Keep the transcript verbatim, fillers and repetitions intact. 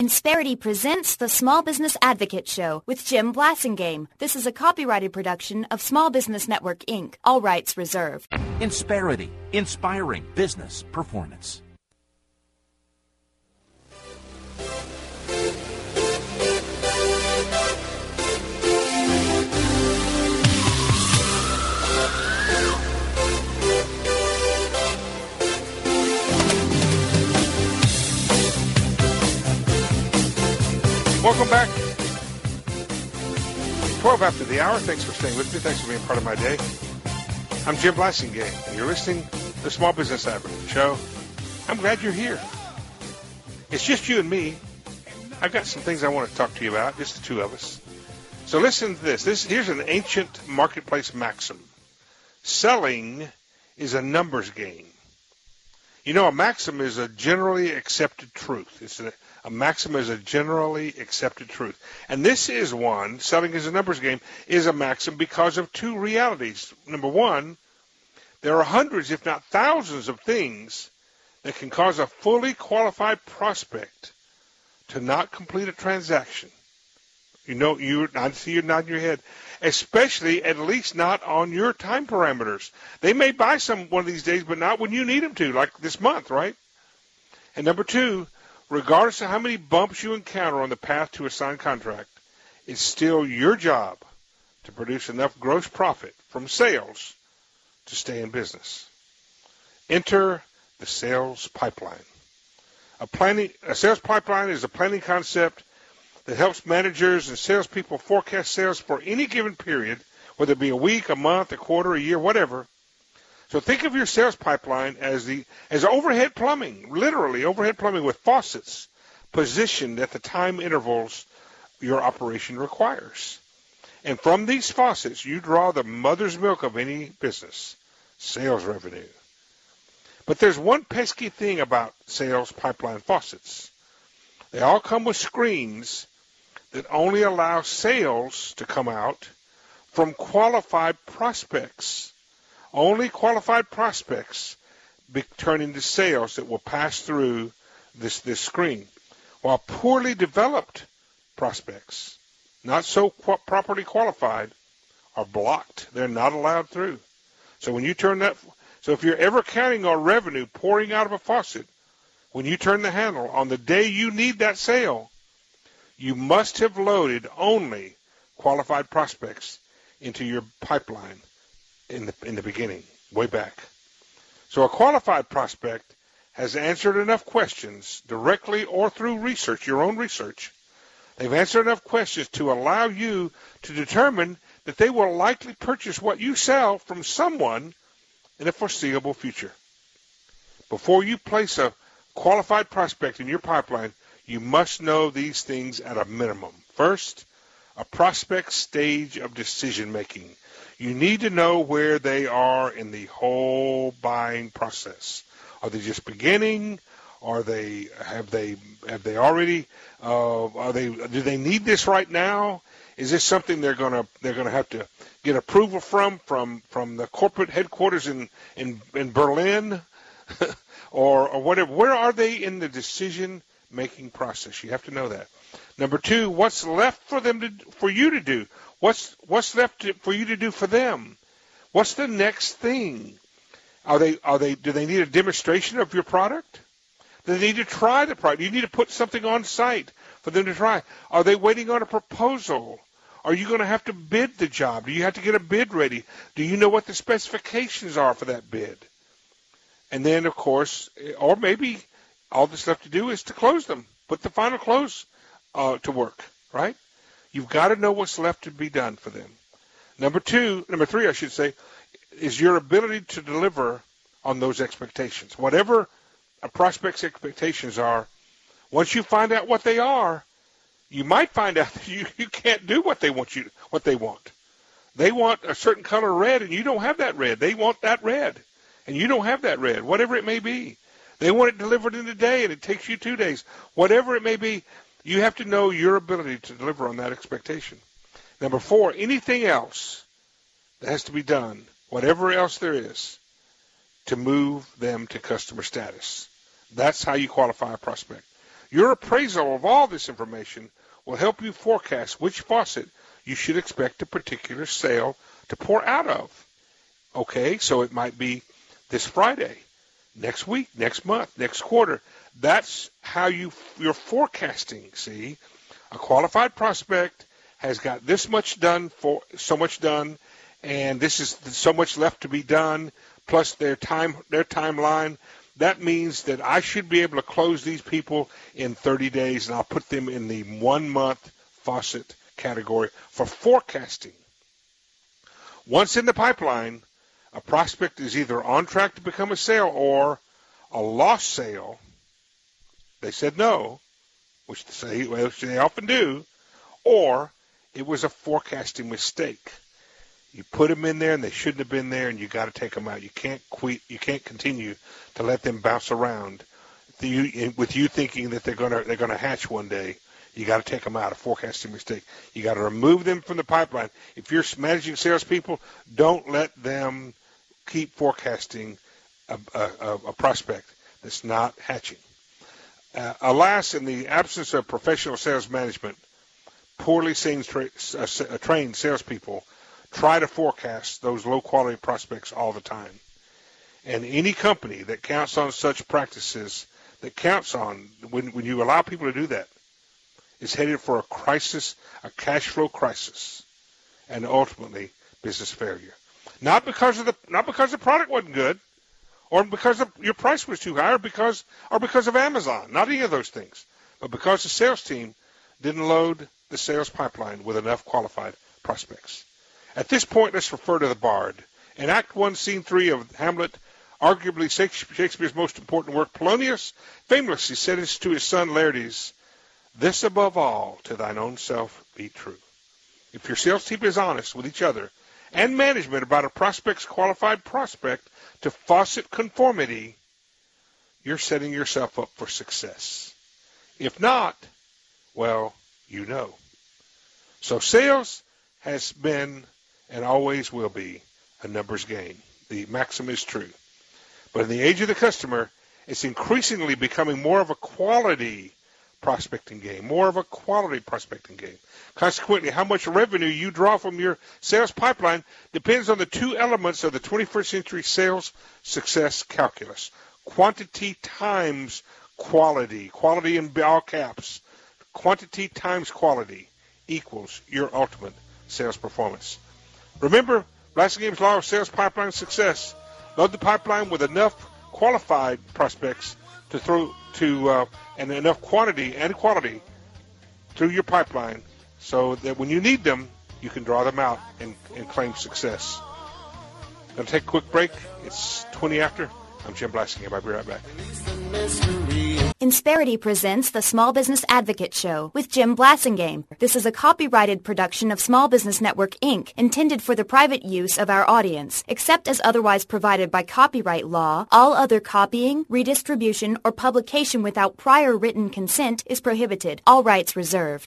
Insperity presents the Small Business Advocate Show with Jim Blasingame. This is a copyrighted production of Small Business Network, Incorporated. All rights reserved. Insperity, inspiring business performance. Welcome back. twelve after the hour. Thanks for staying with me. Thanks for being part of my day. I'm Jim Blasingame, and you're listening to the Small Business Advocate Show. I'm glad you're here. It's just you and me. I've got some things I want to talk to you about, just the two of us. So listen to this. This here's an ancient marketplace maxim. Selling is a numbers game. You know, a maxim is a generally accepted truth. It's a, a maxim is a generally accepted truth. And this is one, selling is a numbers game, is a maxim because of two realities. Number one, there are hundreds, if not thousands, of things that can cause a fully qualified prospect to not complete a transaction. You know, you I see you nodding your head. Especially, at least not on your time parameters. They may buy some one of these days, but not when you need them to, like this month, right? And number two, regardless of how many bumps you encounter on the path to a signed contract, it's still your job to produce enough gross profit from sales to stay in business. Enter the sales pipeline. A planning, a sales pipeline is a planning concept that helps managers and salespeople forecast sales for any given period, whether it be a week, a month, a quarter, a year, whatever. So think of your sales pipeline as the as overhead plumbing, literally overhead plumbing with faucets positioned at the time intervals your operation requires. And from these faucets, you draw the mother's milk of any business, sales revenue. But there's one pesky thing about sales pipeline faucets. They all come with screens that only allow sales to come out from qualified prospects. Only qualified prospects be, turn into sales that will pass through this, this screen, while poorly developed prospects, not so qu- properly qualified, are blocked. They're not allowed through. So when you turn that, so if you're ever counting on revenue pouring out of a faucet, when you turn the handle on the day you need that sale, you must have loaded only qualified prospects into your pipeline in the in the beginning, way back. So a qualified prospect has answered enough questions, directly or through research, your own research. They've answered enough questions to allow you to determine that they will likely purchase what you sell from someone in the foreseeable future. Before you place a qualified prospect in your pipeline, you must know these things at a minimum. First, a prospect stage of decision making. You need to know where they are in the whole buying process. Are they just beginning? Are they have they have they already? Uh, are they? Do they need this right now? Is this something they're gonna they're gonna have to get approval from from from the corporate headquarters in in, in Berlin, or or whatever? Where are they in the decision making process? You have to know that. Number two, what's left for them to for you to do? What's what's left to, for you to do for them? What's the next thing? Are they are they do they need a demonstration of your product? Do they need to try the product? You need to put something on site for them to try. Are they waiting on a proposal? Are you going to have to bid the job? Do you have to get a bid ready? Do you know what the specifications are for that bid? And then, of course, or maybe all that's left to do is to close them, put the final close uh, to work, right? You've got to know what's left to be done for them. Number two, number three, I should say, is your ability to deliver on those expectations. Whatever a prospect's expectations are, once you find out what they are, you might find out that you, you can't do what they want you what they want. They want a certain color red, and you don't have that red. They want that red, and you don't have that red, whatever it may be. They want it delivered in a day, and it takes you two days. Whatever it may be, you have to know your ability to deliver on that expectation. Number four, anything else that has to be done, whatever else there is, to move them to customer status. That's how you qualify a prospect. Your appraisal of all this information will help you forecast which faucet you should expect a particular sale to pour out of. Okay, so it might be this Friday, next week, next month, next quarter. That's how you, you're forecasting, see? A qualified prospect has got this much done, for so much done, and this is so much left to be done, plus their time, their timeline. That means that I should be able to close these people in thirty days, and I'll put them in the one-month faucet category for forecasting. Once in the pipeline, a prospect is either on track to become a sale or a lost sale. They said no, which they, which they often do, or it was a forecasting mistake. You put them in there, and they shouldn't have been there, and you got to take them out. You can't quit. You can't continue to let them bounce around with you thinking that they're gonna they're gonna hatch one day. You got to take them out. A forecasting mistake. You got to remove them from the pipeline. If you're managing salespeople, don't let them keep forecasting a, a, a prospect that's not hatching. Uh, alas, in the absence of professional sales management, poorly tra- uh, trained salespeople try to forecast those low-quality prospects all the time. And any company that counts on such practices, that counts on, when, when you allow people to do that, is headed for a crisis, a cash flow crisis, and ultimately business failure. Not because of the not because the product wasn't good, or because of, your price was too high, or because or because of Amazon. Not any of those things, but because the sales team didn't load the sales pipeline with enough qualified prospects. At this point, let's refer to the Bard. In Act One, Scene Three of Hamlet, arguably Shakespeare's most important work, Polonius famously said to his son Laertes, "This above all, to thine own self be true." If your sales team is honest with each other and management about a prospect's qualified prospect to faucet conformity, you're setting yourself up for success. If not, well, you know. So sales has been and always will be a numbers game. The maxim is true. But in the age of the customer, it's increasingly becoming more of a quality prospecting game, more of a quality prospecting game. Consequently, how much revenue you draw from your sales pipeline depends on the two elements of the twenty-first century sales success calculus. Quantity times quality, quality in all caps. Quantity times quality equals your ultimate sales performance. Remember, Blasingham's law of sales pipeline success. Load the pipeline with enough qualified prospects to throw to uh, and enough quantity and quality through your pipeline so that when you need them, you can draw them out and, and claim success. Going to take a quick break. It's twenty after. I'm Jim Blasingame. I'll be right back. Insperity presents the Small Business Advocate Show with Jim Blasingame. This is a copyrighted production of Small Business Network, Incorporated, intended for the private use of our audience. Except as otherwise provided by copyright law, all other copying, redistribution, or publication without prior written consent is prohibited. All rights reserved.